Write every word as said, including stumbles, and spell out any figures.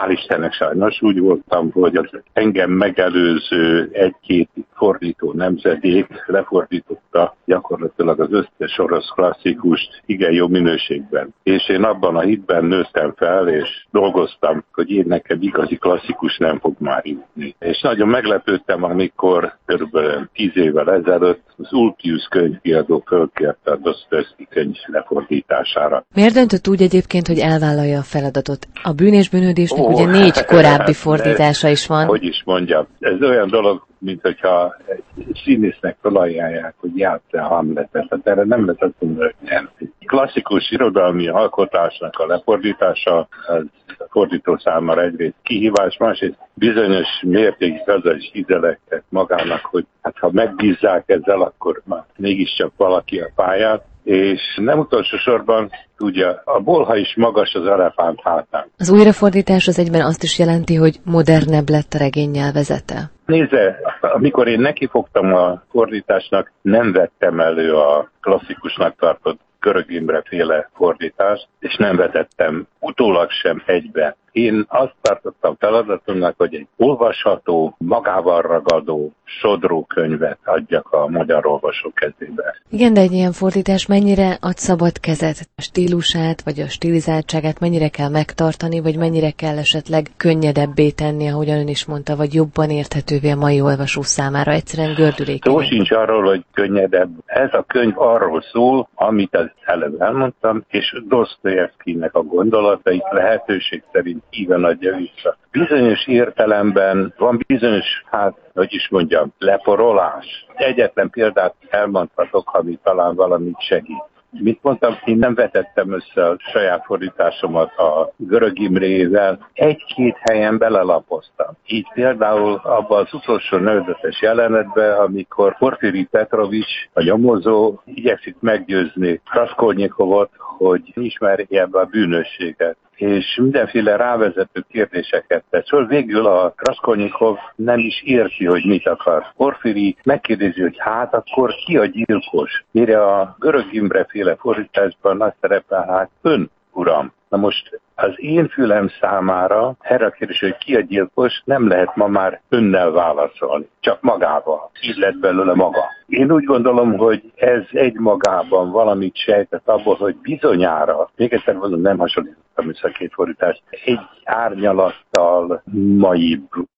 hál' Istennek sajnos úgy voltam, hogy az engem megelőző egy-két fordító nemzedék lefordította gyakorlatilag az összes orosz klasszikust igen jó minőségben. És én abban a hitben nőttem fel, és dolgoztam, hogy én nekem igazi klasszikus nem fog már jutni. És nagyon meglepődtem, amikor körülbelül tíz évvel ezelőtt az Ulpius könyvkiadó fölkérte a Dostoyevszky könyv lefordítására. Miért döntött úgy egyébként, hogy elvállalja a feladatot? A Bűn és bűnődésnek oh, ugye négy korábbi fordítása is van. Hogy is mondjam, ez olyan dolog, mint hogyha egy színésznek felajánlják, hogy játssza a Hamletet. Tehát erre nem lehet azt mondani, hogy nem. Klasszikus irodalmi alkotásnak a lefordítása az a fordító számára egyrészt kihívás, másrészt bizonyos mértékig azzal is hizelektet magának, hogy hát ha megbízzák ezzel, akkor már mégiscsak valaki a pályát. És nem utolsó sorban, ugye, a bolha is magas az elefánt hátán. Az újrafordítás az egyben azt is jelenti, hogy modernebb lett a regény nyelvezete. Nézze, amikor én nekifogtam a fordításnak, nem vettem elő a klasszikusnak tartott Görög Imre féle fordítást, és nem vetettem utólag sem egybe. Én azt tartottam feladatomnak, hogy egy olvasható, magával ragadó, sodró könyvet adjak a magyar olvasók kezébe. Igen, de egy ilyen fordítás mennyire ad szabad kezet? A stílusát, vagy a stilizáltságát mennyire kell megtartani, vagy mennyire kell esetleg könnyedebbé tenni, ahogyan ön is mondta, vagy jobban érthetővé a mai olvasó számára, egyszerűen gördülékeny. Szó sincs arról, hogy könnyedebb. Ez a könyv arról szól, amit az előbb elmondtam, és Dostoyevszkynek a gondolatait lehetőség szerint híven adja vissza. Bizonyos értelemben van bizonyos, hát, hogy is mondjam, leporolás. Egyetlen példát elmondhatok, ami talán valamit segít. Mit mondtam, én nem vetettem össze a saját fordításomat a Görög Imrével, egy-két helyen belelapoztam. Így például abban az utolsó nőzetes jelenetben, amikor Porfiri Petrovics, a nyomozó, igyekszik meggyőzni Raskolnikovot, hogy ismerje ebbe a bűnösséget, és mindenféle rávezető kérdéseket tesz. Szóval végül a Raskolnikov nem is érti, hogy mit akar. Porfiri megkérdezi, hogy hát akkor ki a gyilkos? Mire a Görög Imre féle fordításban azt szerepel, hát ön, uram. Na most az én fülem számára erre a kérdés, hogy ki a gyilkos, nem lehet ma már önnel válaszolni, csak magával. Így lett belőle maga. Én úgy gondolom, hogy ez egymagában valamit sejtett abból, hogy bizonyára, még egyszer mondom, nem hasonlítottam össze a két fordítást, egy árnyalattal maibb